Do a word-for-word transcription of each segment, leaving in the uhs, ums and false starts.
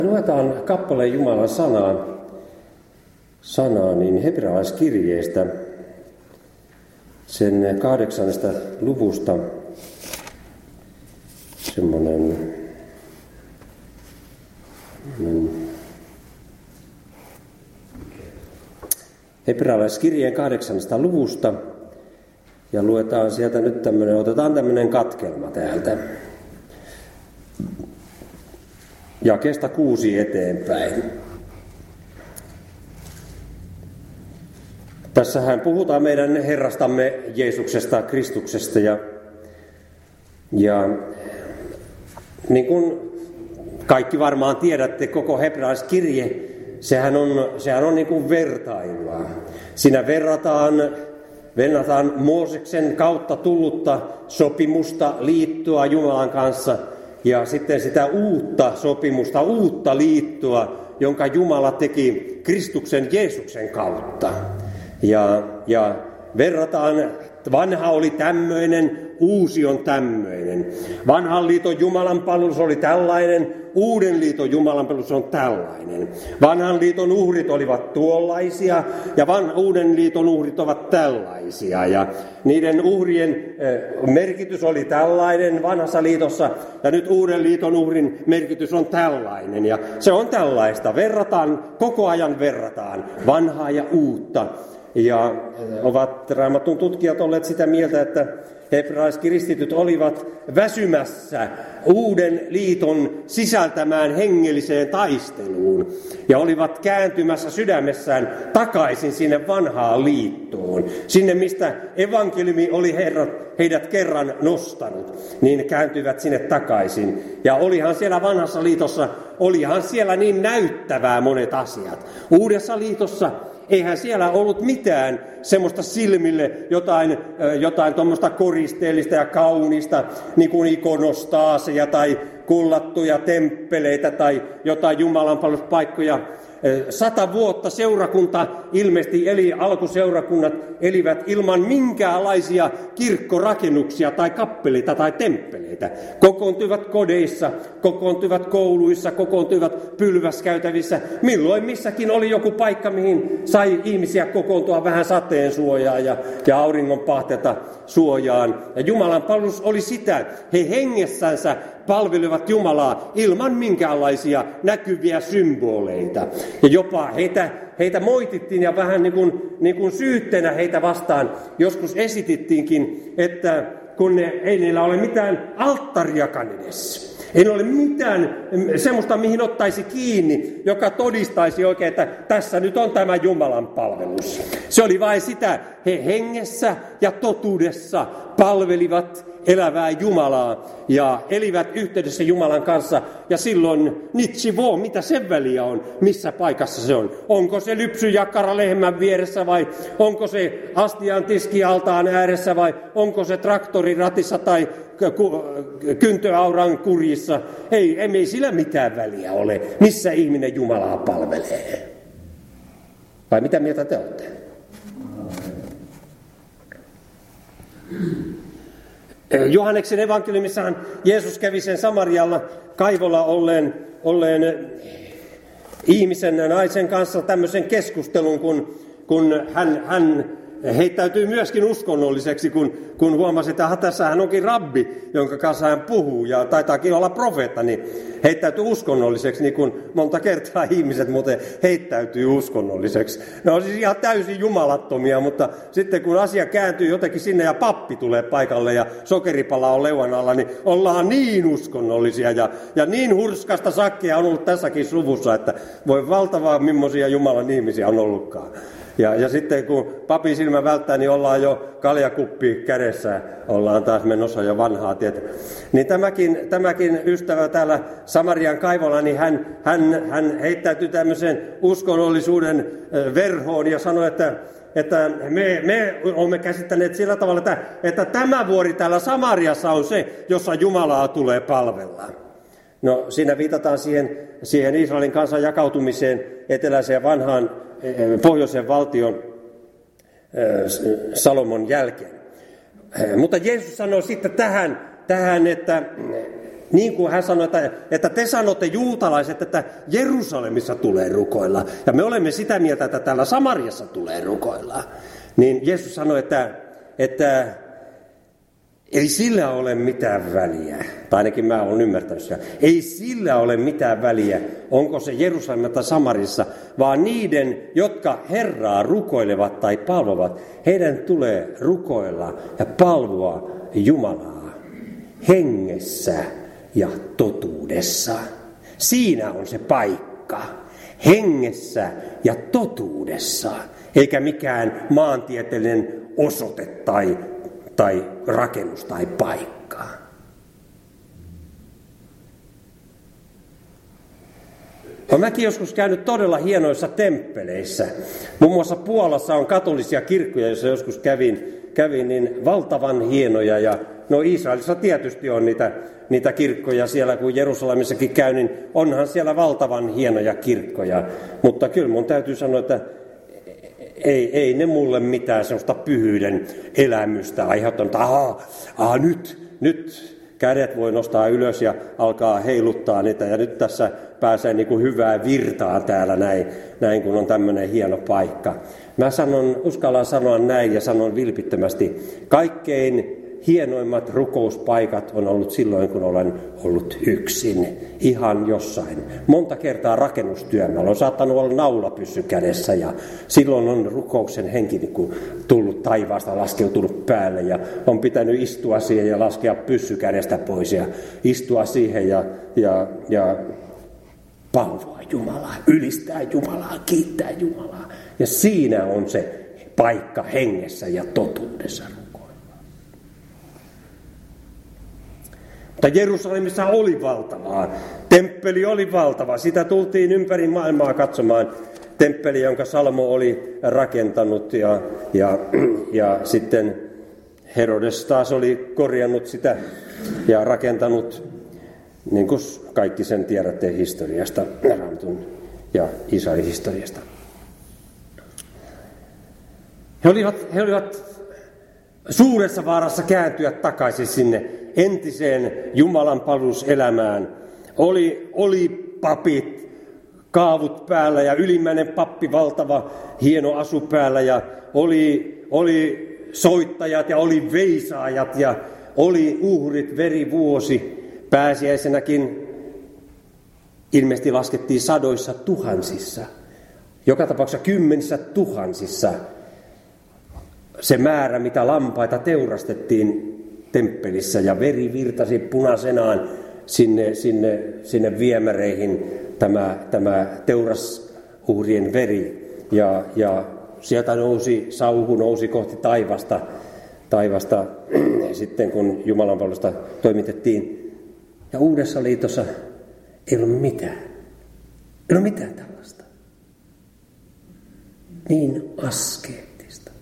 Luetaan kappaleen Jumalan sanaa, sanaa niin hebrealaiskirjeestä, sen kahdeksannesta luvusta, semmoinen hebrealaiskirjeen kahdeksannesta luvusta, ja luetaan sieltä nyt tämmöinen, otetaan tämmöinen katkelma täältä. Jakeesta kuusi eteenpäin. Tässähän puhutaan meidän Herrastamme Jeesuksesta, Kristuksesta, ja, ja niin kuin kaikki varmaan tiedätte, koko hebrealaiskirje, sehän on, sehän on niin kuin vertailua. Siinä verrataan, verrataan Mooseksen kautta tullutta sopimusta, liittoa Jumalan kanssa, ja sitten sitä uutta sopimusta, uutta liittoa, jonka Jumala teki Kristuksen Jeesuksen kautta. Ja, ja verrataan, vanha oli tämmöinen, uusi on tämmöinen. Vanhan liiton Jumalan palvelus oli tällainen, uuden liiton Jumalan palvelus on tällainen. Vanhan liiton uhrit olivat tuollaisia ja van, uuden liiton uhrit ovat tällaisia. Ja niiden uhrien eh, merkitys oli tällainen vanhassa liitossa ja nyt uuden liiton uhrin merkitys on tällainen. Ja se on tällaista. Verrataan, koko ajan verrataan vanhaa ja uutta. Ja ovat Raamatun tutkijat olleet sitä mieltä, että hebrealaiskristityt olivat väsymässä uuden liiton sisältämään hengelliseen taisteluun ja olivat kääntymässä sydämessään takaisin sinne vanhaan liittoon. Sinne, mistä evankeliumi oli herrat, heidät kerran nostanut, niin kääntyivät sinne takaisin. Ja olihan siellä vanhassa liitossa, olihan siellä niin näyttävää monet asiat. Uudessa liitossa eihän siellä ollut mitään semmoista silmille, jotain, jotain tuommoista koristeellista ja kaunista, niin kuin ikonostaaseja tai kullattuja temppeleitä tai jotain jumalanpalveluspaikkoja. Sata vuotta seurakunta ilmeisesti eli, alkuseurakunnat elivät ilman minkäänlaisia kirkkorakennuksia tai kappeleita tai temppeleitä. Kokoontuivat kodeissa, kokoontuivat kouluissa, kokoontuivat pylväskäytävissä. Milloin missäkin oli joku paikka, mihin sai ihmisiä kokoontua vähän sateen suojaan ja, ja auringon pahteta suojaan. Ja Jumalan palvelus oli sitä. He hengessänsä palvelivat Jumalaa ilman minkäänlaisia näkyviä symboleita. Ja jopa heitä, heitä moitittiin ja vähän niin kuin, niin kuin syytteenä heitä vastaan joskus esitittiinkin, että kun ne, ei niillä ole mitään alttariakaan edessä. Ei ole mitään semmoista, mihin ottaisi kiinni, joka todistaisi oikein, että tässä nyt on tämä Jumalan palvelus. Se oli vain sitä, he hengessä ja totuudessa palvelivat elävää Jumalaa ja elivät yhteydessä Jumalan kanssa. Ja silloin nitsivo, mitä sen väliä on, missä paikassa se on. Onko se lypsyjakkara lehmän vieressä vai onko se astian tiskialtaan ääressä vai onko se traktorin ratissa tai kyntöauran kurjissa. Ei, ei sillä mitään väliä ole, missä ihminen Jumalaa palvelee. Vai mitä mieltä te olette? Johanneksen evankeliumissahan Jeesus kävi sen Samarialla kaivolla olleen, olleen ihmisen ja naisen kanssa tämmöisen keskustelun, kun, kun hän, hän heittäytyy myöskin uskonnolliseksi, kun, kun huomasi, että tässä hän onkin rabbi, jonka kanssa hän puhuu, ja taitaakin olla profeetta, niin heittäytyy uskonnolliseksi, niin kuin monta kertaa ihmiset muuten heittäytyy uskonnolliseksi. Ne on siis ihan täysin jumalattomia, mutta sitten kun asia kääntyy jotenkin sinne ja pappi tulee paikalle ja sokeripala on leuan alla, niin ollaan niin uskonnollisia ja, ja niin hurskasta sakkia on ollut tässäkin suvussa, että voi valtavaa millaisia Jumalan ihmisiä on ollutkaan. Ja, ja sitten kun papin silmä välttää, niin ollaan jo kaljakuppi kädessä, ollaan taas menossa jo vanhaa tietä. Niin tämäkin, tämäkin ystävä täällä Samarian kaivolla, niin hän, hän, hän heittäytyi tämmöisen uskonnollisuuden verhoon ja sanoi, että, että me, me olemme käsittäneet sillä tavalla, että, että tämä vuori täällä Samariassa on se, jossa Jumalaa tulee palvella. No siinä viitataan siihen, siihen Israelin kansan jakautumiseen eteläiseen vanhaan pohjoisen valtion Salomon jälkeen. Mutta Jeesus sanoi sitten tähän, tähän että, Niin kuin hän sanoi, että, että te sanotte juutalaiset, että Jerusalemissa tulee rukoilla. Ja me olemme sitä mieltä, että täällä Samariassa tulee rukoilla. Niin Jeesus sanoi, että, että ei sillä ole mitään väliä. Tai ainakin mä olen ymmärtänyt sitä. Ei sillä ole mitään väliä, onko se Jerusalemissa tai Samarissa, vaan niiden, jotka Herraa rukoilevat tai palvovat, heidän tulee rukoilla ja palvoa Jumalaa hengessä ja totuudessa. Siinä on se paikka. Hengessä ja totuudessa. Eikä mikään maantieteellinen osoite tai, tai rakennus tai paikka. Olen mäkin joskus käynyt todella hienoissa temppeleissä. Muun muassa Puolassa on katolisia kirkkoja, joissa joskus kävin, kävin niin valtavan hienoja. Ja no Israelissa tietysti on niitä, niitä kirkkoja siellä, kun Jerusalemissakin käy, niin onhan siellä valtavan hienoja kirkkoja. Mutta kyllä mun täytyy sanoa, että ei, ei ne mulle mitään sellaista pyhyyden elämystä aiheuttanut. Aha, aha nyt, nyt kädet voi nostaa ylös ja alkaa heiluttaa niitä. Ja nyt tässä pääsee niin kuin hyvää virtaa täällä näin, näin, kun on tämmöinen hieno paikka. Mä sanon, uskallan sanoa näin ja sanon vilpittömästi, kaikkein hienoimmat rukouspaikat on ollut silloin, kun olen ollut yksin, ihan jossain. Monta kertaa rakennustyömällä on saattanut olla naulapyssy kädessä ja silloin on rukouksen henki niin kuin tullut taivaasta, laskeutunut päälle ja on pitänyt istua siihen ja laskea pyssy kädestä pois ja istua siihen ja, ja, ja palvoa Jumalaa, ylistää Jumalaa, kiittää Jumalaa. Ja siinä on se paikka hengessä ja totuudessa. Mutta Jerusalemissa oli valtavaa. Temppeli oli valtava. Sitä tultiin ympäri maailmaa katsomaan. Temppeli, jonka Salomo oli rakentanut ja, ja, ja sitten Herodes taas oli korjannut sitä ja rakentanut, niin kuin kaikki sen tiedätte historiasta, Raamatun ja Israelin historiasta. He olivat, he olivat suuressa vaarassa kääntyä takaisin sinne entiseen Jumalan palveluselämään. Oli, oli papit, kaavut päällä ja ylimmäinen pappi, valtava hieno asu päällä ja oli, oli soittajat ja oli veisaajat ja oli uhrit verivuosi. Pääsiäisenäkin ilmeisesti laskettiin sadoissa tuhansissa, joka tapauksessa kymmenissä tuhansissa se määrä, mitä lampaita teurastettiin temppelissä ja veri virtasi punaisenaan sinne, sinne, sinne viemäreihin, tämä, tämä teurasuhrien veri. Ja, ja sieltä nousi, sauhu nousi kohti taivasta, taivasta sitten kun Jumalan palvelusta toimitettiin. Ja Uudessa liitossa ei ole mitään. Ei ole mitään tällaista. Niin askeettista.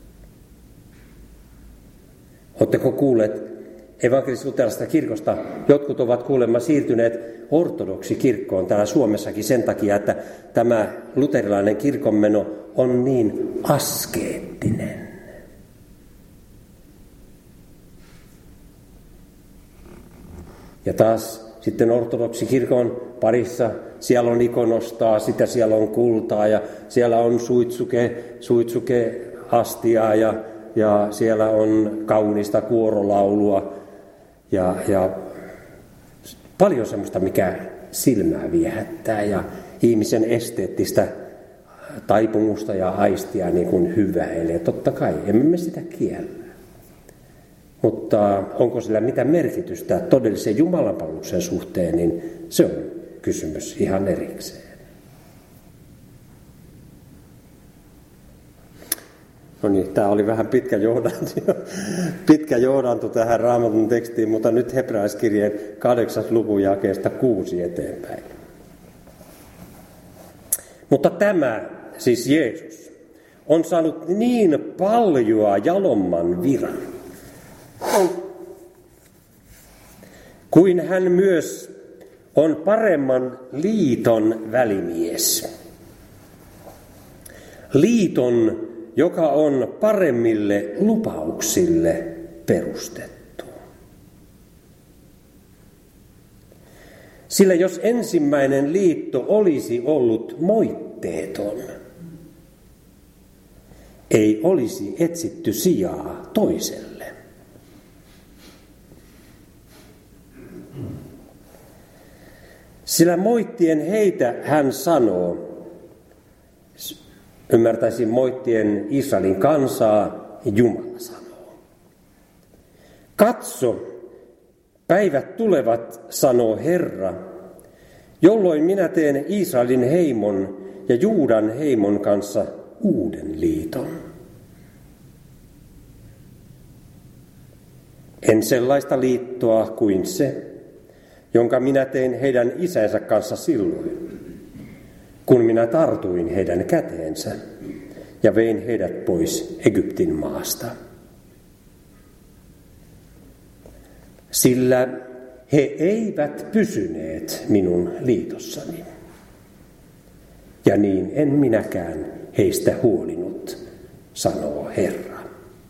Oletteko kuulleet evankelis-luterilaisesta kirkosta? Jotkut ovat kuulemma siirtyneet ortodoksikirkkoon täällä Suomessakin sen takia, että tämä luterilainen kirkonmeno on niin askeettinen. Ja taas sitten ortodoksikirkon parissa siellä on ikonostaa, sitä siellä on kultaa ja siellä on suitsuke, suitsuke astiaa ja, ja siellä on kaunista kuorolaulua ja, ja paljon semmoista, mikä silmää viehättää ja ihmisen esteettistä taipumusta ja aistia niin kuin hyväilee. Totta kai, emme me sitä kiellä. Mutta onko sillä mitään merkitystä todellisen jumalanpalveluksen suhteen, niin se on kysymys ihan erikseen. No niin, tämä oli vähän pitkä johdanto, pitkä johdanto tähän Raamatun tekstiin, mutta nyt Hebrealaiskirjeen kahdeksas luvun jakeesta kuusi eteenpäin. Mutta tämä, siis Jeesus, on saanut niin paljon jalomman viran, kuin hän myös on paremman liiton välimies. Liiton, joka on paremmille lupauksille perustettu. Sillä jos ensimmäinen liitto olisi ollut moitteeton, ei olisi etsitty sijaa toiselle. Sillä moittien heitä hän sanoo, ymmärtäisin moittien Israelin kansaa, Jumala sanoo. Katso, päivät tulevat, sanoo Herra, jolloin minä teen Israelin heimon ja Juudan heimon kanssa uuden liiton. En sellaista liittoa kuin se, jonka minä tein heidän isänsä kanssa silloin, kun minä tartuin heidän käteensä ja vein heidät pois Egyptin maasta. Sillä he eivät pysyneet minun liitossani, ja niin en minäkään heistä huolinut, sanoo Herra.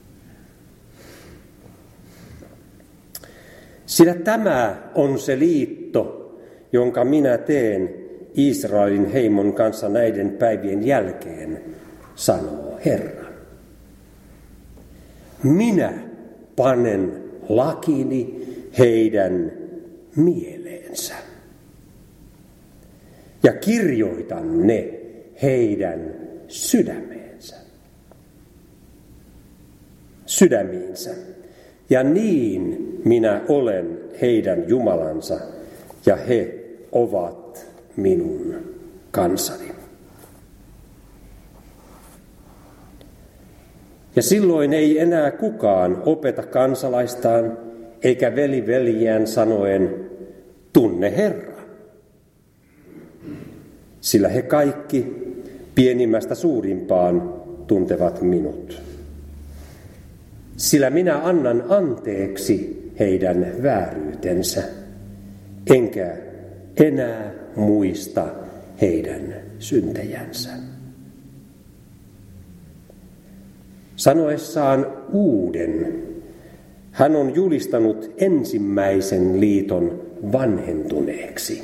Sillä tämä on se liitto, jonka minä teen Israelin heimon kanssa näiden päivien jälkeen, sanoo Herra. Minä panen lakini heidän mieleensä ja kirjoitan ne heidän sydämeensä, sydämiinsä. Ja niin minä olen heidän Jumalansa ja he ovat minun kansani. Ja silloin ei enää kukaan opeta kansalaistaan eikä veli veljiään sanoen, tunne Herra. Sillä he kaikki pienimmästä suurimpaan tuntevat minut. Sillä minä annan anteeksi heidän vääryytensä, enkä enää muista heidän syntejänsä. Sanoessaan uuden, hän on julistanut ensimmäisen liiton vanhentuneeksi.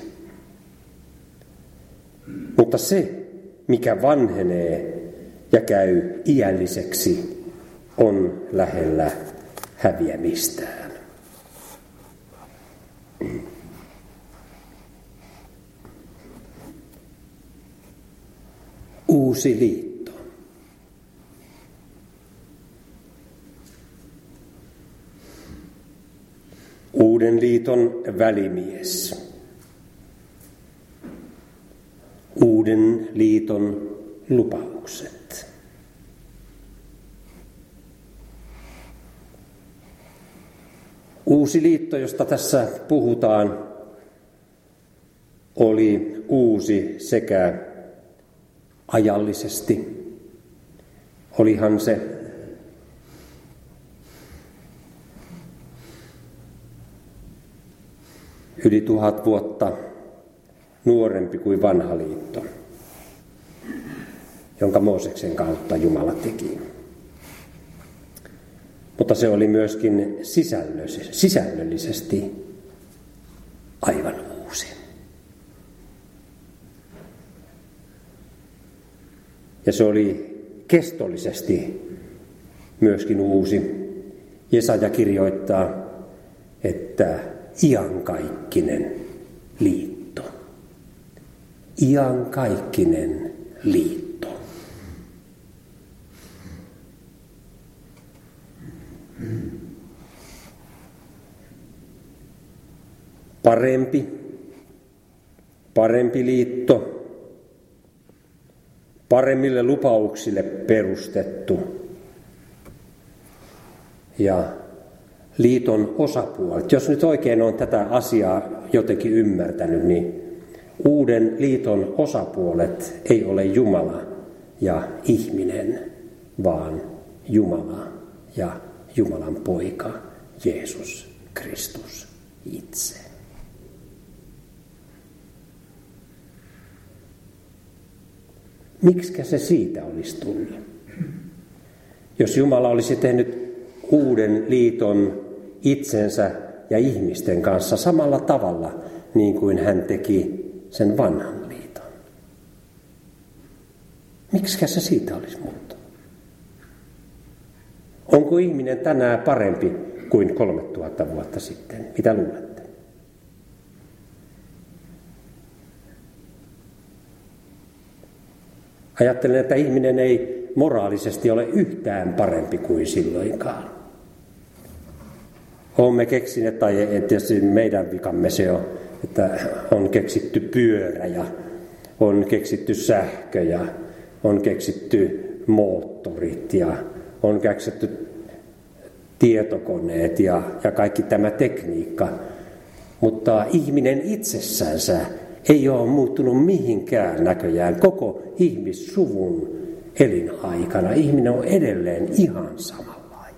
Mutta se, mikä vanhenee ja käy iälliseksi, on lähellä häviämistään. Uusi liitto. Uuden liiton välimies. Uuden liiton lupaukset. Uusi liitto, josta tässä puhutaan, oli uusi sekä ajallisesti. Olihan se yli tuhat vuotta nuorempi kuin vanha liitto, jonka Mooseksen kautta Jumala teki. Mutta se oli myöskin sisällöllisesti aivan uusi. Ja se oli kestollisesti myöskin uusi. Jesaja kirjoittaa, että iankaikkinen liitto. Iankaikkinen liitto. Parempi, parempi liitto, paremmille lupauksille perustettu ja liiton osapuolet. Jos nyt oikein on tätä asiaa jotenkin ymmärtänyt, niin uuden liiton osapuolet ei ole Jumala ja ihminen, vaan Jumala ja Jumalan poika, Jeesus Kristus itse. Miksikä se siitä olisi tullut? Jos Jumala olisi tehnyt uuden liiton itsensä ja ihmisten kanssa samalla tavalla niin kuin hän teki sen vanhan liiton. Miksikä se siitä olisi muuttunut? Onko ihminen tänään parempi kuin kolmetuhatta vuotta sitten? Mitä luulette? Ajattelen, että ihminen ei moraalisesti ole yhtään parempi kuin silloinkaan. Olemme keksineet, tai tietysti meidän vikamme se on, että on keksitty pyörä ja on keksitty sähkö ja on keksitty moottorit ja on keksitty tietokoneet ja, ja kaikki tämä tekniikka. Mutta ihminen itsessänsä ei ole muuttunut mihinkään näköjään koko ihmissuvun elinaikana. Ihminen on edelleen ihan samanlainen.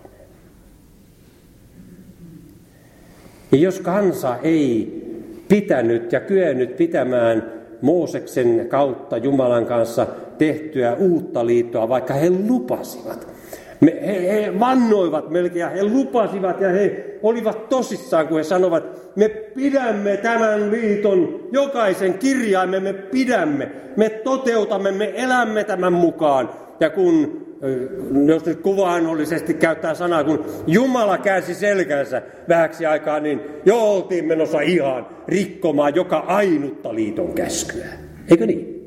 Ja jos kansa ei pitänyt ja kyennyt pitämään Mooseksen kautta Jumalan kanssa tehtyä uutta liittoa, vaikka he lupasivat. Me, he, he vannoivat melkein ja he lupasivat ja he olivat tosissaan, kun he sanovat, me pidämme tämän liiton, jokaisen kirjaimen me pidämme, me toteutamme, me elämme tämän mukaan. Ja kun, jos nyt kuvaannollisesti käyttää sanaa, kun Jumala käänsi selkänsä vähäksi aikaa, niin jo oltiin menossa ihan rikkomaan joka ainutta liiton käskyä. Eikö niin?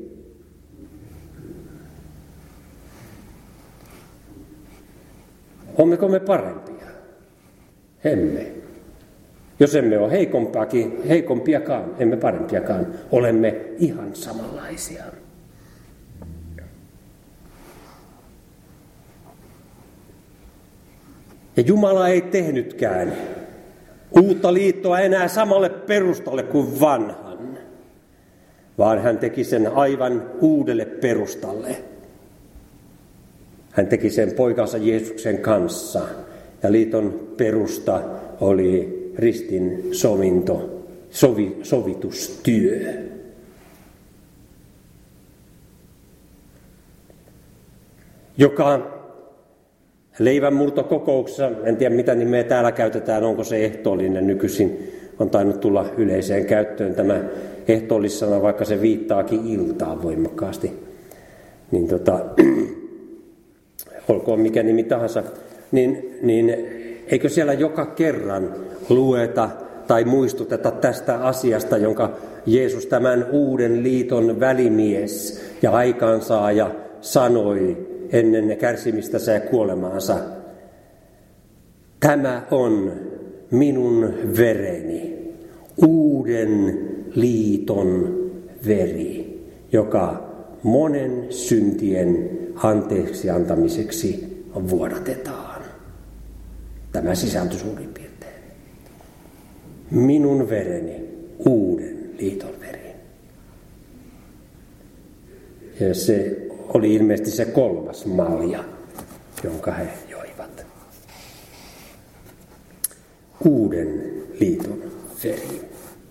Ommeko me parempia? Emme. Jos emme ole heikompiakin, heikompiakaan, emme parempiakaan, olemme ihan samanlaisia. Ja Jumala ei tehnytkään uutta liittoa enää samalle perustalle kuin vanhan, vaan hän teki sen aivan uudelle perustalle. Hän teki sen poikansa Jeesuksen kanssa ja liiton perusta oli ristin sovinto, sovi, sovitustyö. Joka leivänmurtokokouksessa, en tiedä mitä nimeä täällä käytetään, onko se ehtoollinen nykyisin, on tainnut tulla yleiseen käyttöön tämä ehtoollissana, vaikka se viittaakin iltaan voimakkaasti. Niin tota, olkoon mikä nimi tahansa, niin, niin eikö siellä joka kerran lueta tai muistuteta tästä asiasta, jonka Jeesus tämän uuden liiton välimies ja aikaansaaja sanoi ennen kärsimistä ja kuolemaansa. Tämä on minun vereni, uuden liiton veri, joka monen syntien anteeksi antamiseksi vuodatetaan. Tämä sisältö suurin piirtein. Minun vereni, uuden liiton veri. Ja se oli ilmeisesti se kolmas malja, jonka he joivat. Uuden liiton veri.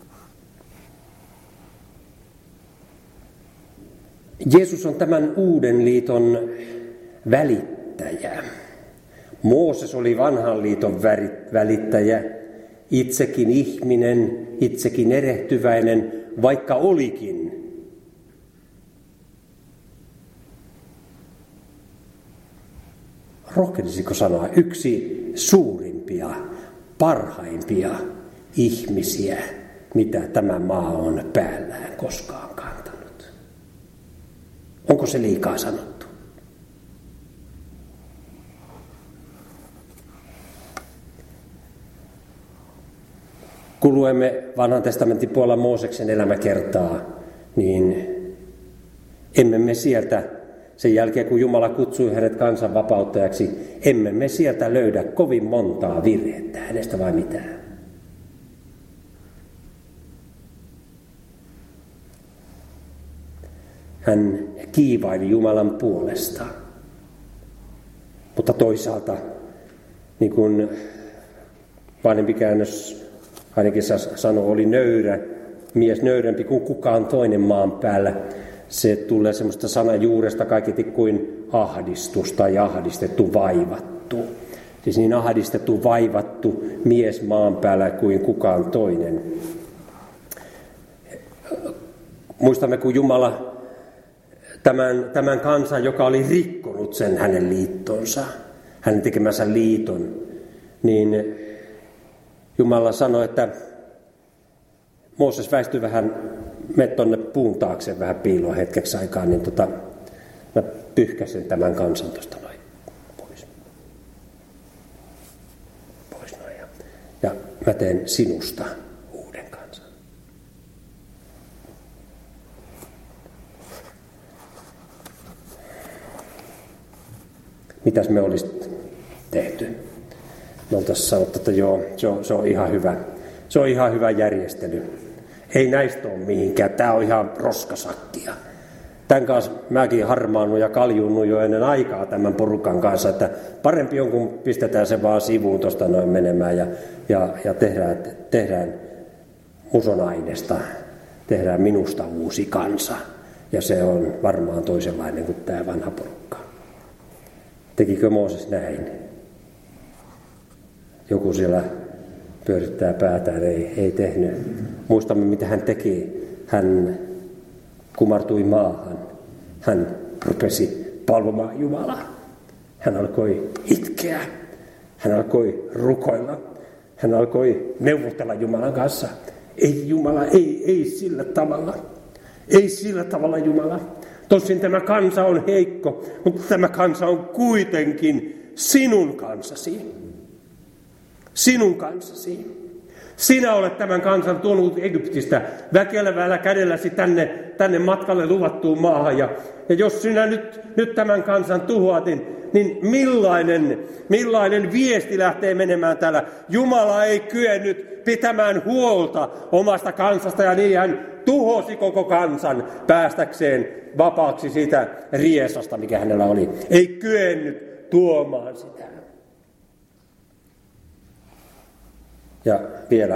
Jeesus on tämän uuden liiton välittäjä. Mooses oli vanhan liiton välittäjä, itsekin ihminen, itsekin erehtyväinen, vaikka olikin. Rohkenisiko sanoa yksi suurimpia, parhaimpia ihmisiä, mitä tämä maa on päällään koskaan kantanut? Onko se liikaa sanottu? Kun luemme vanhan testamentin puolella Mooseksen elämäkertaa, niin emme me sieltä, sen jälkeen kun Jumala kutsui hänet kansanvapauttajaksi, emme me sieltä löydä kovin montaa virhettä hänestä vai mitään. Hän kiivaili Jumalan puolesta. Mutta toisaalta, niin kuin vanhempi käännös ainakin sanoi, oli nöyrä, mies nöyrempi kuin kukaan toinen maan päällä. Se tulee semmoista sanajuuresta kaiketi kuin ahdistus tai ahdistettu, vaivattu. Siis niin ahdistettu, vaivattu mies maan päällä kuin kukaan toinen. muistamme, kun Jumala tämän, tämän kansan, joka oli rikkonut sen hänen liittonsa, hänen tekemänsä liiton, niin Jumala sanoi, että Mooses väistyi vähän, mene tuonne puun taakse vähän piiloon hetkeksi aikaa, niin tota, mä pyyhkäsin tämän kansan tuosta noin pois. Pois noin. Ja, ja mä teen sinusta uuden kansan. Mitäs me olisi tehty? Me oltaisiin sanottu, että joo, se on, se on ihan hyvä. Se on ihan hyvä järjestely. Ei näistä ole mihinkään. Tämä on ihan roskasakkia. Tämän kanssa mäkin harmaannut ja kaljunnut jo ennen aikaa tämän porukan kanssa, että parempi on, kun pistetään se vaan sivuun tuosta noin menemään ja, ja, ja tehdään, tehdään musonainesta, tehdään minusta uusi kansa. Ja se on varmaan toisenlainen kuin tämä vanha porukka. Tekikö Mooses näin? Joku siellä pyörittää päätään, ei, ei tehnyt. Muistamme, mitä hän teki. Hän kumartui maahan. Hän rupesi palvomaan Jumalaa. Hän alkoi itkeä. Hän alkoi rukoilla. Hän alkoi neuvotella Jumalan kanssa. Ei Jumala, ei, ei sillä tavalla. Ei sillä tavalla Jumala. Tosin tämä kansa on heikko, mutta tämä kansa on kuitenkin sinun kansasi. Sinun kansasi. Sinä olet tämän kansan tuonut Egyptistä väkelevällä kädelläsi tänne, tänne matkalle luvattuun maahan. Ja, ja jos sinä nyt, nyt tämän kansan tuhoat, niin, niin millainen, millainen viesti lähtee menemään täällä? Jumala ei kyennyt pitämään huolta omasta kansasta ja niin hän tuhosi koko kansan päästäkseen vapaaksi siitä riesasta, mikä hänellä oli. Ei kyennyt tuomaan sitä. Ja vielä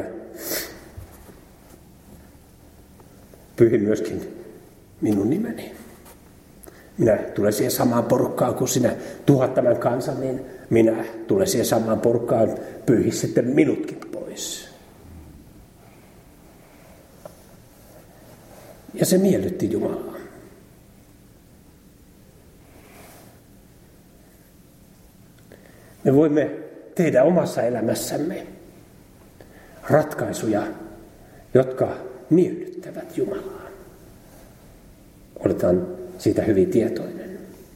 pyyhin myöskin minun nimeni. Minä tulen siihen samaan porukkaan, kun sinä tuhat tämän kansan, niin minä tulen siihen samaan porukkaan, pyyhi sitten minutkin pois. Ja se miellytti Jumalaa. Me voimme tehdä omassa elämässämme ratkaisuja, jotka miellyttävät Jumalaa. Oletaan siitä hyvin tietoinen.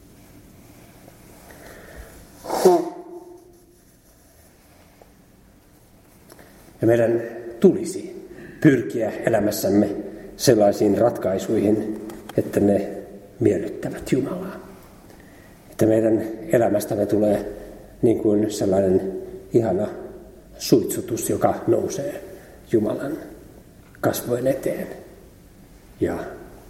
Ja meidän tulisi pyrkiä elämässämme sellaisiin ratkaisuihin, että ne miellyttävät Jumalaa. Että meidän elämästämme tulee niin kuin sellainen ihana suitsutus, joka nousee Jumalan kasvojen eteen ja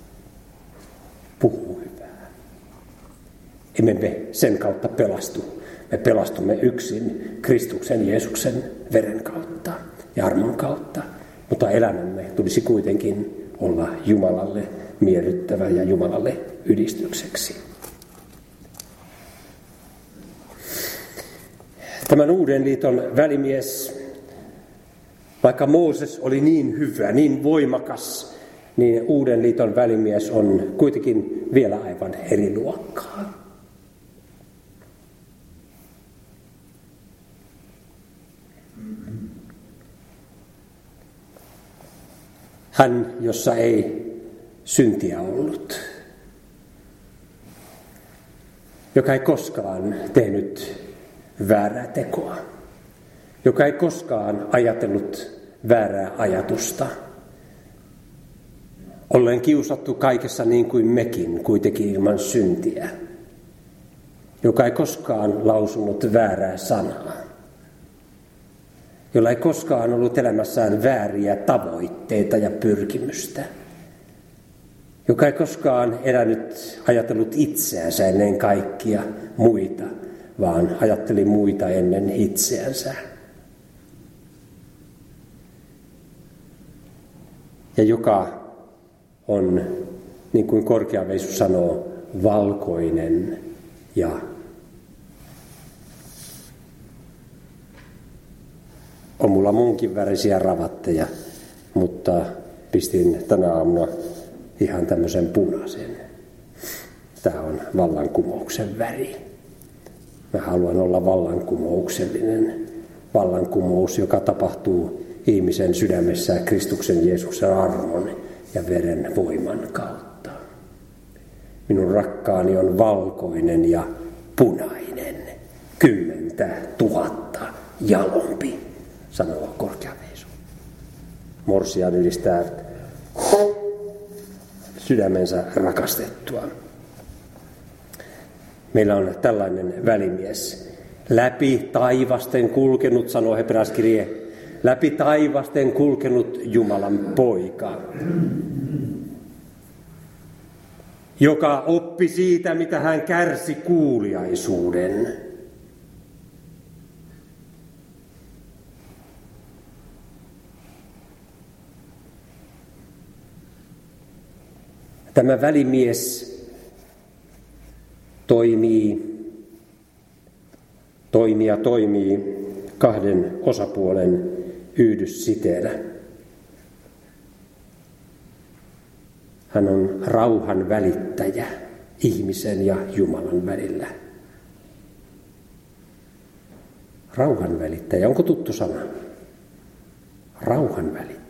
puhuu hyvää. Emme me sen kautta pelastu. Me pelastumme yksin Kristuksen Jeesuksen veren kautta ja armon kautta, mutta elämämme tulisi kuitenkin olla Jumalalle miellyttävä ja Jumalalle ylistykseksi. Tämän uuden liiton välimies, vaikka Mooses oli niin hyvä, niin voimakas, niin uuden liiton välimies on kuitenkin vielä aivan eri luokkaa. Hän, jossa ei syntiä ollut, joka ei koskaan tehnyt väärää tekoa, joka ei koskaan ajatellut väärää ajatusta, ollen kiusattu kaikessa niin kuin mekin, kuitenkin ilman syntiä, joka ei koskaan lausunut väärää sanaa, jolla ei koskaan ollut elämässään vääriä tavoitteita ja pyrkimystä, joka ei koskaan elänyt ajatellut itseänsä ennen kaikkia muita, vaan ajatteli muita ennen itseänsä. Ja joka on, niin kuin Korkeaveisu sanoo, valkoinen ja on mulla muunkin värisiä ravatteja, mutta pistin tänä aamuna ihan tämmöisen punaisen. Tämä on vallankumouksen väri. Mä haluan olla vallankumouksellinen. Vallankumous, joka tapahtuu ihmisen sydämessä Kristuksen Jeesuksen armon ja veren voiman kautta. Minun rakkaani on valkoinen ja punainen, kymmentä tuhatta jalompi, sanoo korkeaveisu. Morsian ylistää sydämensä rakastettua. Meillä on tällainen välimies. Läpi taivasten kulkenut, sanoo hebrealaiskirje, läpi taivasten kulkenut Jumalan poika, joka oppi siitä, mitä hän kärsi kuuliaisuuden. Tämä välimies toimii, toimii ja toimii kahden osapuolen yhdyssiteenä. Hän on rauhan välittäjä ihmisen ja Jumalan välillä. Rauhan välittäjä, onko tuttu sana? Rauhan välittäjä.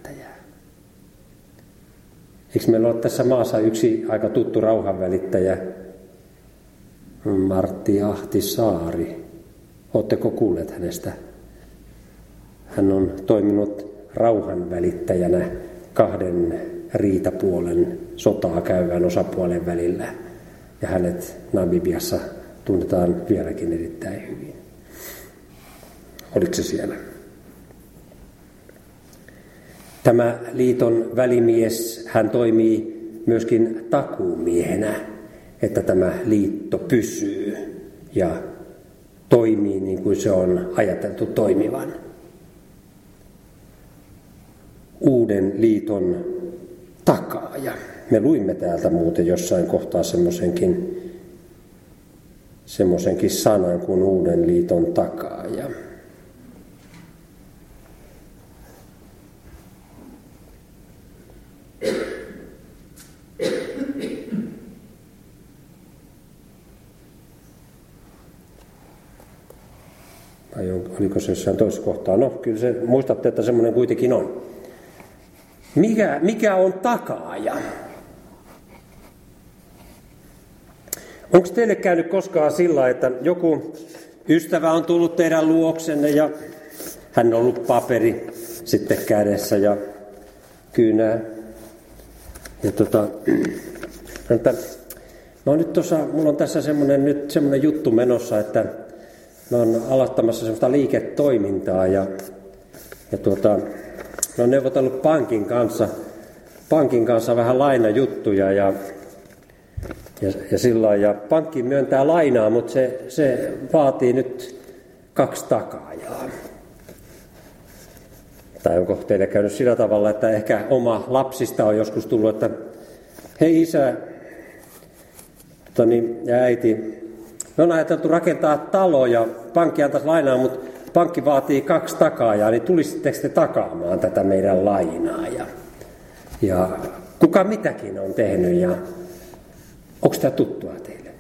Eikö meillä ole tässä maassa yksi aika tuttu rauhanvälittäjä? Martti Ahtisaari. Oletteko kuulleet hänestä? Hän on toiminut rauhanvälittäjänä kahden riitapuolen sotaa käyvän osapuolen välillä. Ja hänet Namibiassa tunnetaan vieläkin erittäin hyvin. Oliko se siellä? Tämä liiton välimies, hän toimii myöskin takuumiehenä, että tämä liitto pysyy ja toimii niin kuin se on ajateltu toimivan. Uuden liiton takaaja. Me luimme täältä muuten jossain kohtaa semmoisenkin, semmoisenkin sanan kuin uuden liiton takaaja. Vai oliko se jossain toisessa kohtaa? No, kyllä se, muistatte, että semmoinen kuitenkin on. Mikä, mikä on takaaja? Onko teille käynyt koskaan sillä, että joku ystävä on tullut teidän luoksenne ja hän on ollut paperi sitten kädessä ja kyynää. Ja tota, että, no nyt tuossa, mulla on tässä semmoinen, nyt semmoinen juttu menossa, että mä oon aloittamassa semmoista liiketoimintaa ja, ja tuota, mä oon neuvotellut pankin kanssa, pankin kanssa vähän lainajuttuja ja, ja, ja sillä ja pankki myöntää lainaa, mutta se, se vaatii nyt kaksi takaajaa. Tai onko teille käynyt sillä tavalla, että ehkä oma lapsista on joskus tullut, että hei isä toni, ja äiti, me on ajateltu rakentaa talo ja pankki antaisi lainaa, mutta pankki vaatii kaksi takaajaa, niin tulisitteko te takaamaan tätä meidän lainaa? Ja, ja kuka mitäkin on tehnyt ja onko tämä tuttua teille?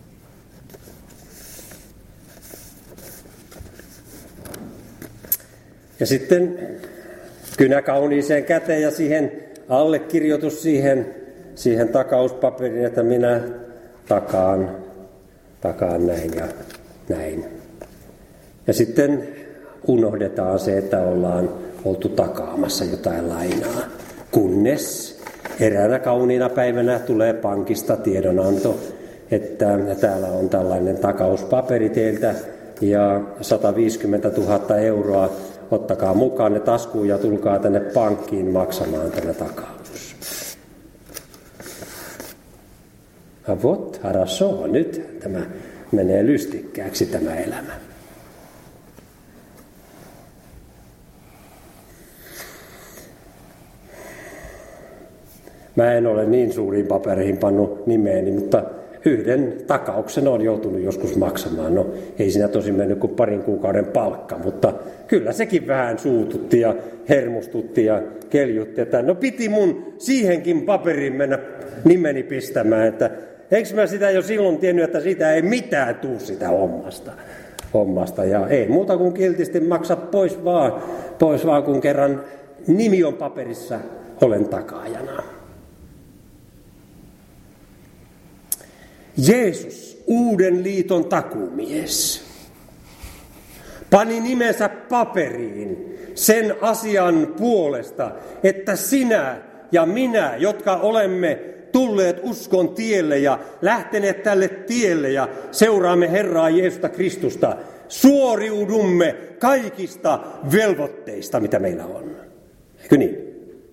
Ja sitten kynä kauniiseen käteen ja siihen allekirjoitus siihen, siihen takauspaperiin, että minä takaan, takaan näin ja näin. Ja sitten unohdetaan se, että ollaan oltu takaamassa jotain lainaa, kunnes eräänä kauniina päivänä tulee pankista tiedonanto, että täällä on tällainen takauspaperi teiltä ja sata viisikymmentätuhatta euroa, ottakaa mukaan ne taskuun ja tulkaa tänne pankkiin maksamaan tämä takaus. Avot, harasoo, nyt tämä menee lystikkääksi tämä elämä. Mä en ole niin suuriin papereihin pannut nimeeni, mutta yhden takauksen on joutunut joskus maksamaan. No ei siinä tosi mennyt kuin parin kuukauden palkka, mutta kyllä sekin vähän suututti ja hermostutti ja keljutti. Että no piti mun siihenkin paperiin mennä nimeni pistämään, että eikö mä sitä jo silloin tiennyt, että siitä ei mitään tuu sitä hommasta. hommasta. Ja ei muuta kuin kiltisti maksa pois vaan, pois vaan kun kerran nimi on paperissa, olen takaajana. Jeesus, uuden liiton takuumies, pani nimensä paperiin sen asian puolesta, että sinä ja minä, jotka olemme tulleet uskon tielle ja lähteneet tälle tielle ja seuraamme Herraa Jeesusta Kristusta, suoriudumme kaikista velvoitteista, mitä meillä on. Eikö niin?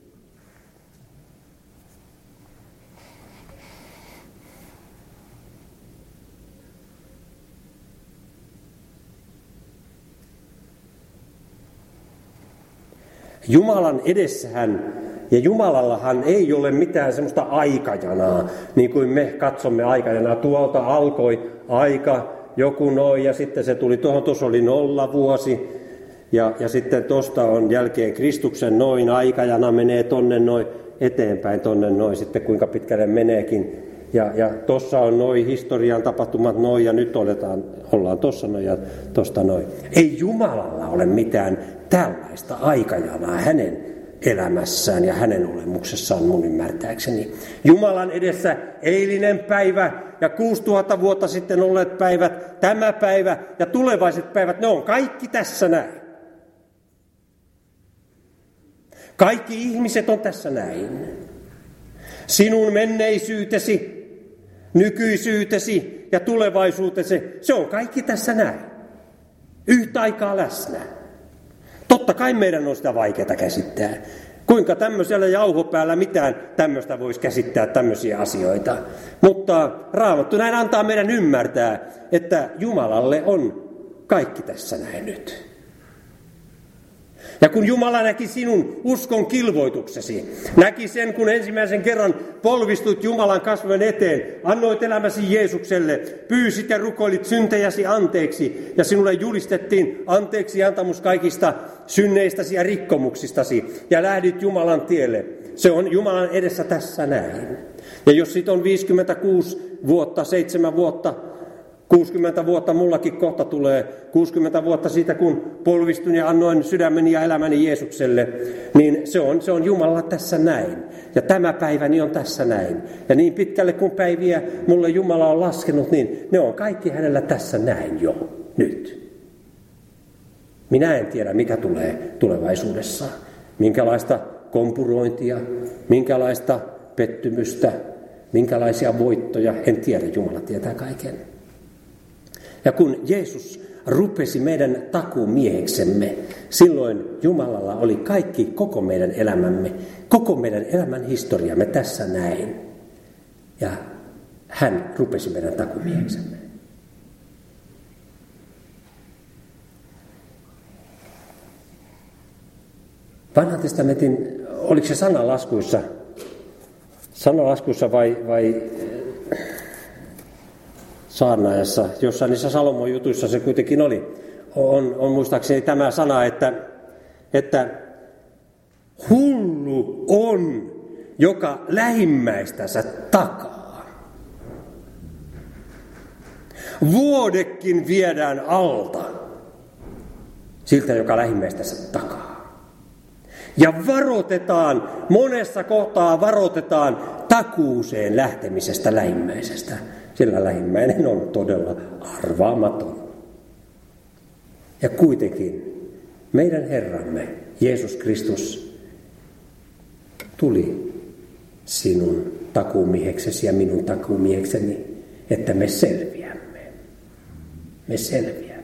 Jumalan edessähän ja Jumalallahan ei ole mitään semmoista aikajanaa, niin kuin me katsomme aikajanaa. Tuolta alkoi aika, joku noin, ja sitten se tuli tuohon, tuossa oli nolla vuosi, ja, ja sitten tuosta on jälkeen Kristuksen noin, aikajana menee tonne noin, eteenpäin tonne noin, sitten kuinka pitkälle meneekin. Ja, ja tuossa on noin historian tapahtumat noin, ja nyt oletaan, ollaan tuossa noin ja tuosta noin. Ei Jumalalla ole mitään tällaista aikajanaa hänen elämässään ja hänen olemuksessaan mun ymmärtääkseni. Jumalan edessä eilinen päivä ja kuusituhatta vuotta sitten olleet päivät, tämä päivä ja tulevaiset päivät, ne on kaikki tässä näin. Kaikki ihmiset on tässä näin. Sinun menneisyytesi, nykyisyytesi ja tulevaisuutesi, se on kaikki tässä näin. Yhtä aikaa läsnä. Totta kai meidän on sitä vaikeaa käsittää. Kuinka tämmöisellä jauhopäällä mitään tämmöistä voisi käsittää tämmöisiä asioita. Mutta Raamattu näin antaa meidän ymmärtää, että Jumalalle on kaikki tässä näin nyt. Ja kun Jumala näki sinun uskon kilvoituksesi, näki sen, kun ensimmäisen kerran polvistut Jumalan kasvojen eteen, annoit elämäsi Jeesukselle, pyysit ja rukoilit syntejäsi anteeksi, ja sinulle julistettiin anteeksi antamus kaikista synneistäsi ja rikkomuksistasi, ja lähdit Jumalan tielle. Se on Jumalan edessä tässä näin. Ja jos siitä on viisikymmentäkuusi vuotta, seitsemän vuotta, kuusikymmentä vuotta mullakin kohta tulee, kuusikymmentä vuotta siitä kun polvistun ja annoin sydämeni ja elämäni Jeesukselle, niin se on, se on Jumalalla tässä näin. Ja tämä päiväni on tässä näin. Ja niin pitkälle kun päiviä mulle Jumala on laskenut, niin ne on kaikki hänellä tässä näin jo, nyt. Minä en tiedä, mikä tulee tulevaisuudessa. Minkälaista kompurointia, minkälaista pettymystä, minkälaisia voittoja, en tiedä, Jumala tietää kaiken. Ja kun Jeesus rupesi meidän takuumieheksemme, silloin Jumalalla oli kaikki, koko meidän elämämme, koko meidän elämän historiamme tässä näin. Ja hän rupesi meidän takuumieheksemme. Vanhan testamentin, oliko se sanalaskuissa, sanalaskuissa vai... vai saarnaajassa, jossain niissä Salomon jutuissa se kuitenkin oli, on, on muistaakseni tämä sana, että, että hullu on, joka lähimmäistänsä takaa. Vuodekin viedään alta siltä, joka lähimmäistänsä takaa. Ja varoitetaan, monessa kohtaa varoitetaan takuuseen lähtemisestä lähimmäisestä. Sillä lähimmäinen on todella arvaamaton. Ja kuitenkin meidän Herramme, Jeesus Kristus, tuli sinun takuumieheksesi ja minun takuumiehekseni, että me selviämme. Me selviämme.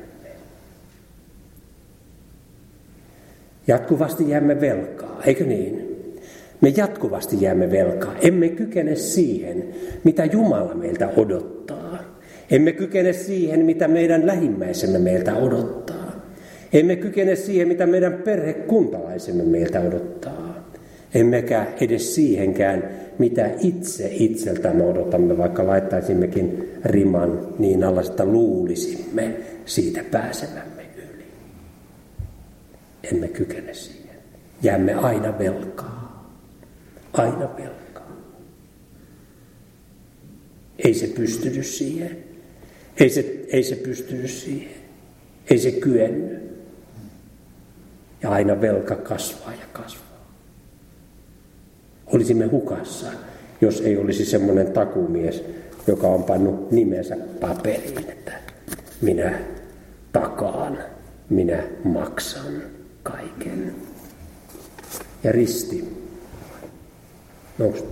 Jatkuvasti jäämme velkaa, eikö niin? Me jatkuvasti jäämme velkaa. Emme kykene siihen, mitä Jumala meiltä odottaa. Emme kykene siihen, mitä meidän lähimmäisemme meiltä odottaa. Emme kykene siihen, mitä meidän perhekuntalaisemme meiltä odottaa. Emmekä edes siihenkään, mitä itse itseltämme odotamme, vaikka laittaisimmekin riman niin alla, että luulisimme siitä pääsevämme yli. Emme kykene siihen. Jäämme aina velkaa. Aina velkaa. Ei se pystynyt siihen. Ei se, ei se pystynyt siihen. Ei se kyennyt. Ja aina velka kasvaa ja kasvaa. Olisimme hukassa, jos ei olisi semmoinen takumies, joka on pannut nimensä paperiin, että minä takaan, minä maksan kaiken. Ja risti. Nousu.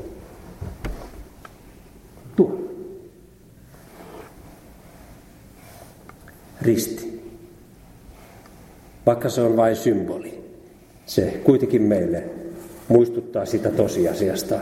Tuo. Risti. Vaikka se on vain symboli, se kuitenkin meille muistuttaa sitä tosiasiasta.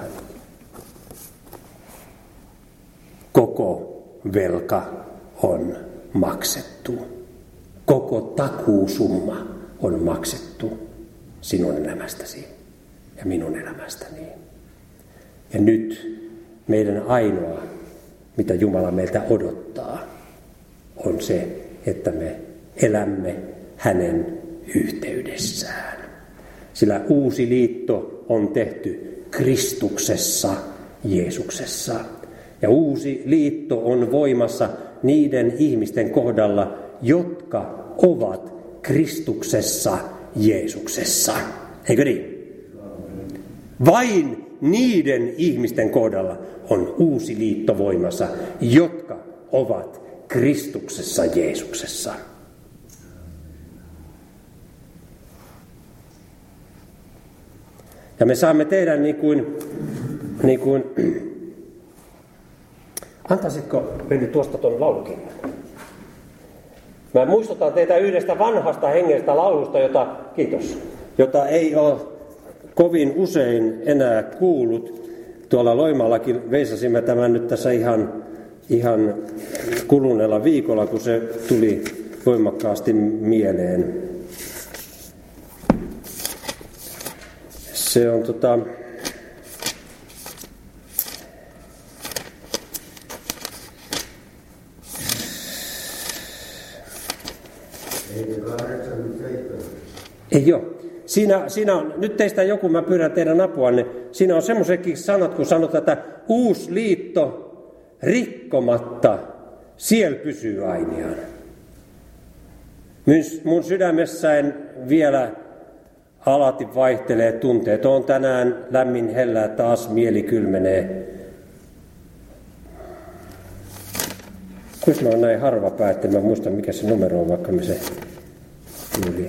Koko velka on maksettu. Koko takuusumma on maksettu sinun elämästäsi ja minun elämästäni. Ja nyt meidän ainoa, mitä Jumala meiltä odottaa, on se, että me elämme hänen yhteydessään. Sillä uusi liitto on tehty Kristuksessa, Jeesuksessa. Ja uusi liitto on voimassa niiden ihmisten kohdalla, jotka ovat Kristuksessa, Jeesuksessa. Eikö niin? Vain niiden ihmisten kohdalla on uusi liitto voimassa, jotka ovat Kristuksessa, Jeesuksessa. Ja me saamme tehdä niin kuin, niin kuin antaisitko Veli tuosta tuon laulukirjan? Mä muistutan teitä yhdestä vanhasta hengellisestä laulusta, jota, kiitos, jota ei ole kovin usein enää kuullut. Tuolla Loimaallakin veisasimme tämän nyt tässä ihan, ihan kuluneella viikolla, kun se tuli voimakkaasti mieleen. Se on tota... Ei ole. Siinä, siinä on, nyt teistä joku, mä pyydän teidän apuanne, siinä on semmoisetkin sanat, kun sanotaan, että uusi liitto rikkomatta, siellä pysyy ainiaan. Mun sydämessäni vielä alati vaihtelee tunteet. On tänään lämmin hellää, taas mieli kylmenee. Kuinka mä oon näin harva pää, että mä muistan mikä se numero on, vaikka me se yli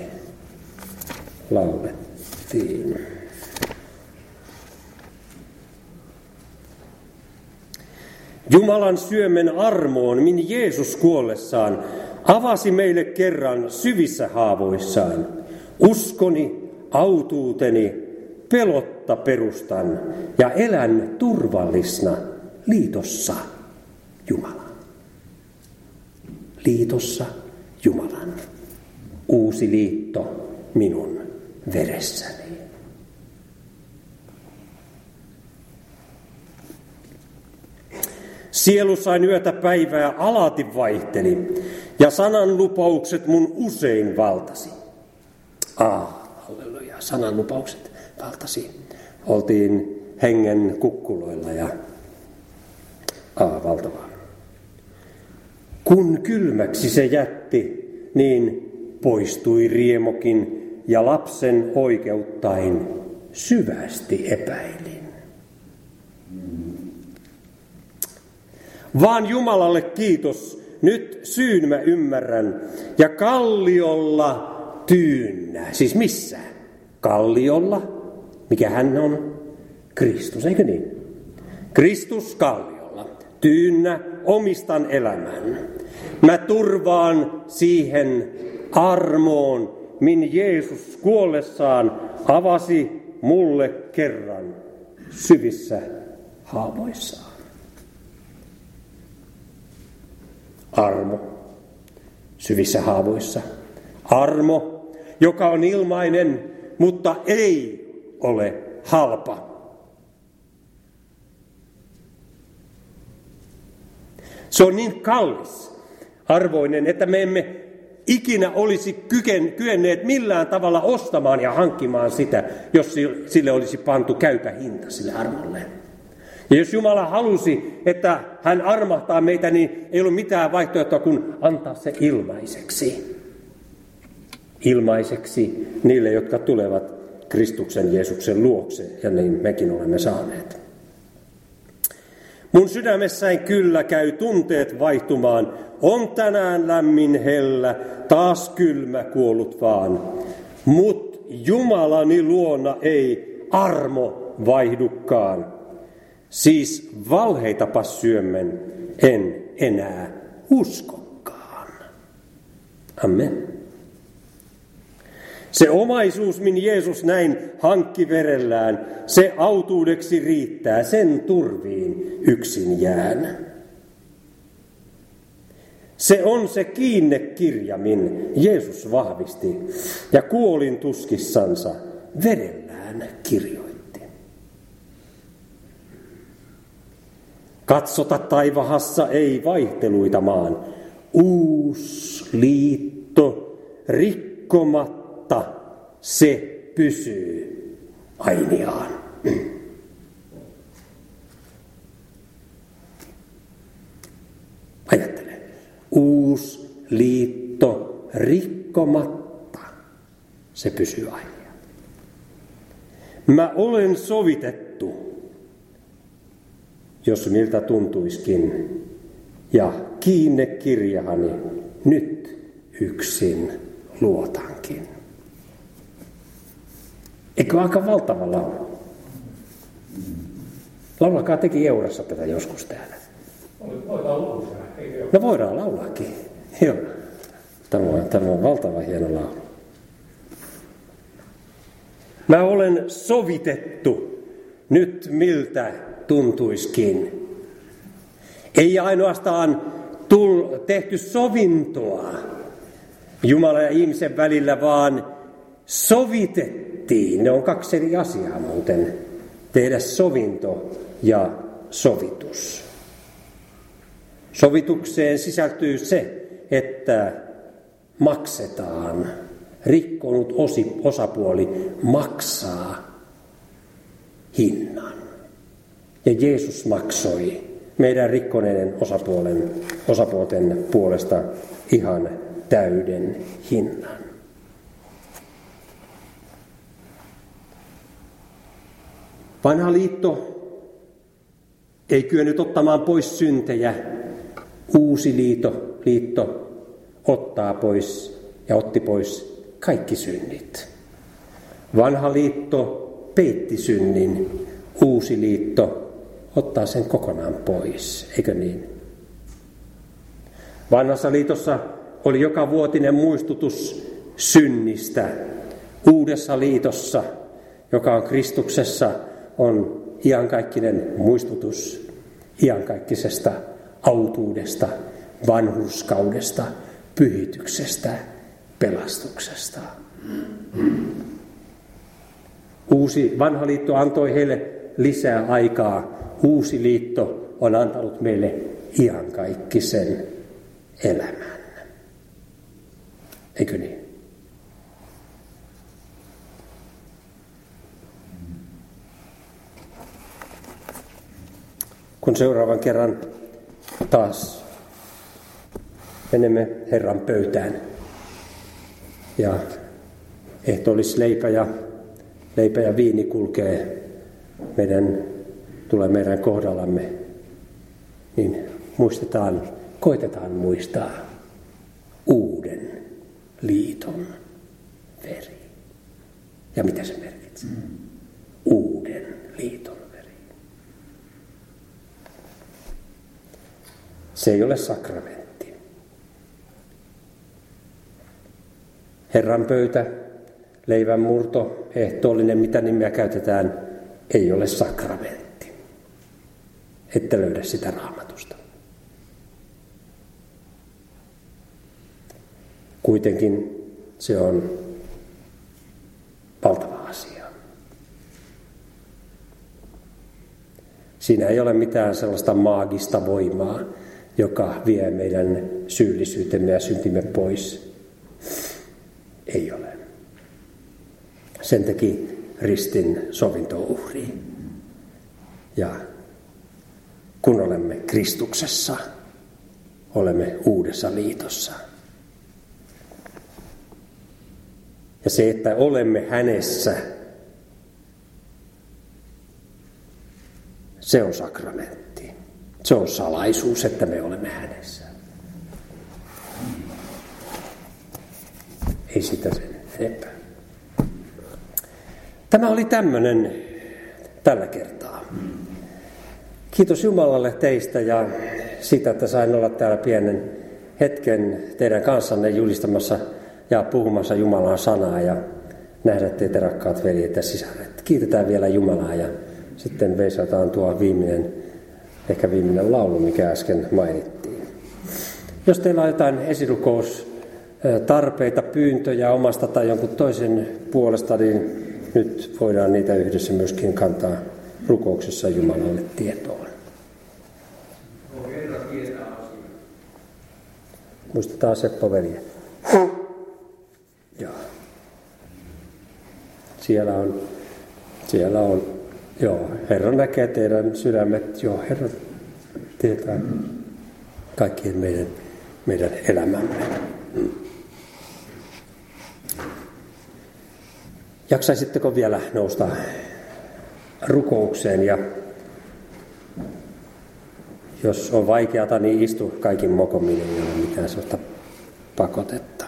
laulettiin. Jumalan syömen armoon, min Jeesus kuollessaan, avasi meille kerran syvissä haavoissaan. Uskoni, autuuteni, pelotta perustan ja elän turvallisna liitossa Jumalan. Liitossa Jumalan. Uusi liitto minun veressäni. Sielu sain yötä päivää alati vaihteli, ja sanan lupaukset mun usein valtasi. Ah, halleluja, sanan lupaukset valtasi. Oltiin hengen kukkuloilla ja ah, valtavaa. Kun kylmäksi se jätti, niin poistui riemokin ja lapsen oikeuttain syvästi epäilin. Vaan Jumalalle kiitos, nyt syyn mä ymmärrän, ja kalliolla tyynnä. Siis missä? Kalliolla. Mikä hän on? Kristus, eikö niin? Kristus kalliolla. Tyynnä omistan elämän. Mä turvaan siihen armoon, min Jeesus kuollessaan avasi mulle kerran syvissä haavoissaan. Armo syvissä haavoissa. Armo, joka on ilmainen, mutta ei ole halpa. Se on niin kallis arvoinen, että me emme ikinä olisi kyenneet millään tavalla ostamaan ja hankkimaan sitä, jos sille olisi pantu käypä hinta sille armolle. Ja jos Jumala halusi, että hän armahtaa meitä, niin ei ollut mitään vaihtoehtoa kuin antaa se ilmaiseksi. Ilmaiseksi niille, jotka tulevat Kristuksen Jeesuksen luokse, ja niin mekin olemme saaneet. Mun sydämessäni kyllä käy tunteet vaihtumaan. On tänään lämmin hellä, taas kylmä kuollut vaan. Mut Jumalani luona ei armo vaihdukaan. Siis valheitapa syömmen en enää uskokaan. Amen. Se omaisuus, min Jeesus näin hankki verellään, se autuudeksi riittää, sen turviin yksin jään. Se on se kiinnekirja, min Jeesus vahvisti, ja kuolin tuskissansa verellään kirjoitti. Katsota taivahassa ei vaihteluita maan, uus liitto rikkomatta. Se pysyy ainiaan. Ajattele. Uusi liitto rikkomatta. Se pysyy ainiaan. Mä olen sovitettu, jos miltä tuntuiskin, ja kiinnekirjahani nyt yksin luotankin. Eikö aika valtava laulu? Laulakaa tekin Eurassa tätä joskus täällä. Voidaan laulaa, eikö ole? No voidaan laulaakin. Joo. Tämä on, tämä on valtava hieno laulu. Mä olen sovitettu nyt miltä tuntuiskin. Ei ainoastaan tull, tehty sovintoa Jumalan ja ihmisen välillä, vaan sovitettiin. Ne on kaksi eri asiaa muuten. Tehdä sovinto ja sovitus. Sovitukseen sisältyy se, että maksetaan. Rikkonut osi, osapuoli maksaa hinnan. Ja Jeesus maksoi meidän rikkoneiden osapuolen, osapuolten puolesta ihan täyden hinnan. Vanha liitto ei kyennyt ottamaan pois syntejä. Uusi liitto, liitto ottaa pois ja otti pois kaikki synnit. Vanha liitto peitti synnin. Uusi liitto ottaa sen kokonaan pois. Eikö niin? Vanhassa liitossa oli joka vuotinen muistutus synnistä. Uudessa liitossa, joka on Kristuksessa, on iankaikkinen muistutus iankaikkisesta autuudesta, vanhurskaudesta, pyhityksestä, pelastuksesta. Uusi vanha liitto antoi heille lisää aikaa. Uusi liitto on antanut meille iankaikkisen elämän. Eikö niin? Kun seuraavan kerran taas menemme Herran pöytään ja ehtoollisleipä ja, leipä ja viini kulkee meidän, tulee meidän kohdallamme, niin muistetaan, koitetaan muistaa uuden liiton veri. Ja mitä se merkitsee? Uuden liiton veri. Se ei ole sakramentti. Herran pöytä, leivän murto, ehtoollinen, mitä nimeä käytetään, ei ole sakramentti. Ette löydä sitä Raamatusta. Kuitenkin se on valtava asia. Siinä ei ole mitään sellaista maagista voimaa, joka vie meidän syyllisyytemme ja syntimme pois. Ei ole. Sen teki ristin sovintouhri. Ja kun olemme Kristuksessa, olemme uudessa liitossa. Ja se, että olemme hänessä, se on sakramentti. Se on salaisuus, että me olemme hänessä. Ei sitä sen enempää. Tämä oli tämmöinen tällä kertaa. Kiitos Jumalalle teistä ja siitä, että sain olla täällä pienen hetken teidän kanssanne julistamassa ja puhumassa Jumalan sanaa ja nähdä teitä, rakkaat veljet ja sisaret. Kiitetään vielä Jumalaa ja sitten veisataan tuo viimeinen, ehkä viimeinen laulu, mikä äsken mainittiin. Jos teillä on jotain esirukoustarpeita, pyyntöjä omasta tai jonkun toisen puolesta, niin nyt voidaan niitä yhdessä myöskin kantaa rukouksessa Jumalalle tietoon. Muistetaan Seppo velje. Joo. Siellä on, siellä on, joo, Herra näkee teidän sydämet, joo, Herra tietää kaikkien meidän, meidän elämämme. Jaksaisitteko vielä nousta rukoukseen ja jos on vaikeata, niin istu kaikin mokomin, ei ole mitään sellaista pakotetta.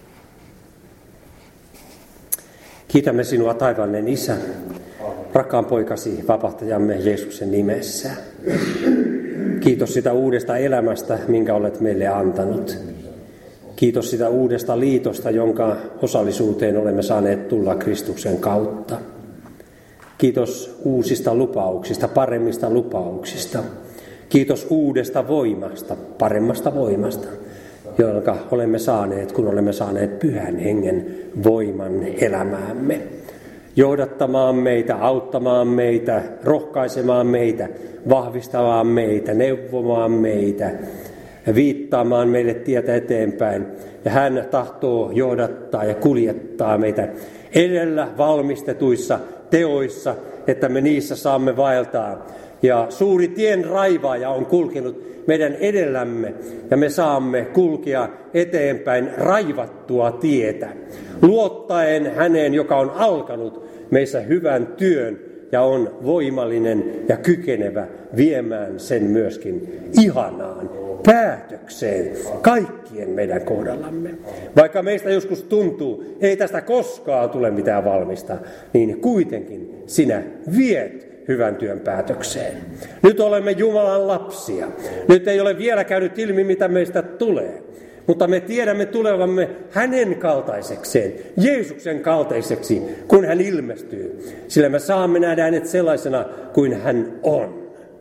Kiitämme sinua taivaallinen Isä, rakkaan poikasi vapahtajamme Jeesuksen nimessä. Kiitos sitä uudesta elämästä, minkä olet meille antanut. Kiitos sitä uudesta liitosta, jonka osallisuuteen olemme saaneet tulla Kristuksen kautta. Kiitos uusista lupauksista, paremmista lupauksista. Kiitos uudesta voimasta, paremmasta voimasta, jonka olemme saaneet, kun olemme saaneet Pyhän Hengen voiman elämäämme. Johdattamaan meitä, auttamaan meitä, rohkaisemaan meitä, vahvistamaan meitä, neuvomaan meitä, viittaamaan meille tietä eteenpäin. Ja hän tahtoo johdattaa ja kuljettaa meitä edellä valmistetuissa teoissa, että me niissä saamme vaeltaa. Ja suuri tien raivaaja on kulkenut meidän edellämme ja me saamme kulkea eteenpäin raivattua tietä, luottaen häneen, joka on alkanut meissä hyvän työn ja on voimallinen ja kykenevä viemään sen myöskin ihanaan päätökseen kaikkien meidän kohdallamme. Vaikka meistä joskus tuntuu, ei tästä koskaan tule mitään valmista, niin kuitenkin sinä viet hyvän työn päätökseen. Nyt olemme Jumalan lapsia. Nyt ei ole vielä käynyt ilmi, mitä meistä tulee. Mutta me tiedämme tulevamme hänen kaltaisekseen, Jeesuksen kaltaiseksi, kun hän ilmestyy. Sillä me saamme nähdä hänet sellaisena kuin hän on.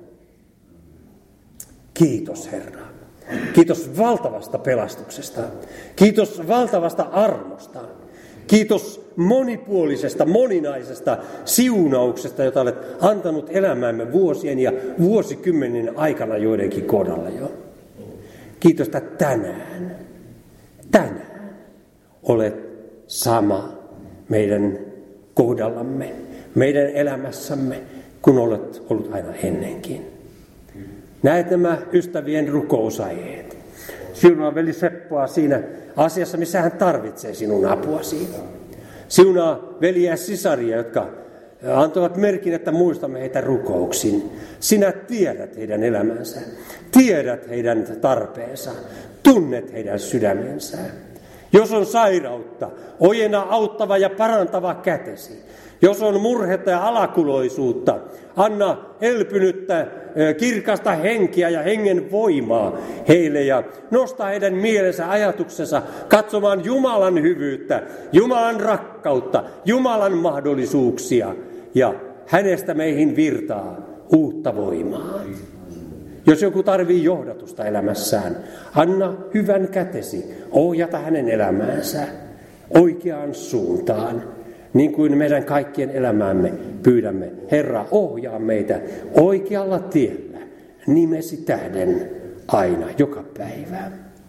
Kiitos Herra. Kiitos valtavasta pelastuksesta. Kiitos valtavasta armosta. Kiitos monipuolisesta, moninaisesta siunauksesta, jota olet antanut elämäämme vuosien ja vuosikymmenen aikana joidenkin kohdalla jo. Kiitos, että tänään, tänään olet sama meidän kohdallamme, meidän elämässämme, kun olet ollut aina ennenkin. Näet nämä ystävien rukousaiheet. Siunaa veli Seppoa siinä asiassa, missä hän tarvitsee sinun apuasi. Siunaa veliä ja sisaria, jotka antavat merkin, että muistamme heitä rukouksin. Sinä tiedät heidän elämänsä, tiedät heidän tarpeensa, tunnet heidän sydämensä. Jos on sairautta, ojena auttava ja parantava kätesi. Jos on murhetta ja alakuloisuutta, anna elpynyttä, kirkasta henkiä ja hengen voimaa heille ja nosta heidän mielensä ajatuksensa katsomaan Jumalan hyvyyttä, Jumalan rakkautta, Jumalan mahdollisuuksia ja hänestä meihin virtaa uutta voimaa. Jos joku tarvitsee johdatusta elämässään, anna hyvän kätesi ohjata hänen elämäänsä oikeaan suuntaan. niin kuin meidän kaikkien elämäämme pyydämme. Herra, ohjaa meitä oikealla tiellä, nimesi tähden aina, joka päivä.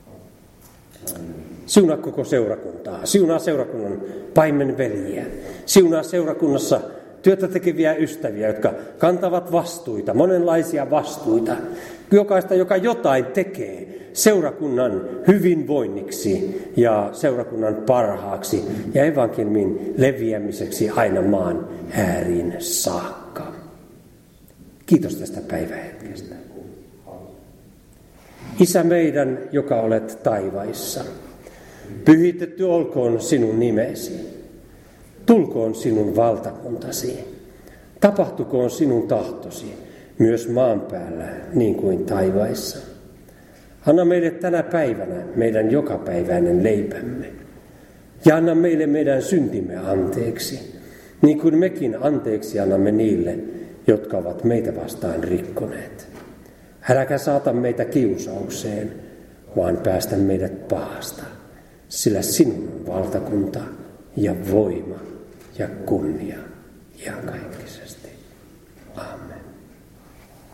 Siunaa koko seurakuntaa, siunaa seurakunnan paimenveljiä, siunaa seurakunnassa työtä tekeviä ystäviä, jotka kantavat vastuita, monenlaisia vastuita. Jokaista, joka jotain tekee seurakunnan hyvinvoinniksi ja seurakunnan parhaaksi ja evankeliumin leviämiseksi aina maan ääriin saakka. Kiitos tästä päivähetkestä. Isä meidän, joka olet taivaissa, pyhitetty olkoon sinun nimesi. Tulkoon sinun valtakuntasi. Tapahtukoon sinun tahtosi myös maan päällä niin kuin taivaissa. Anna meille tänä päivänä meidän jokapäiväinen leipämme. Ja anna meille meidän syntimme anteeksi, niin kuin mekin anteeksi annamme niille, jotka ovat meitä vastaan rikkoneet. Äläkä saata meitä kiusaukseen, vaan päästä meidät pahasta, sillä sinun on valtakunta ja voima ja kunnia ja kaikki.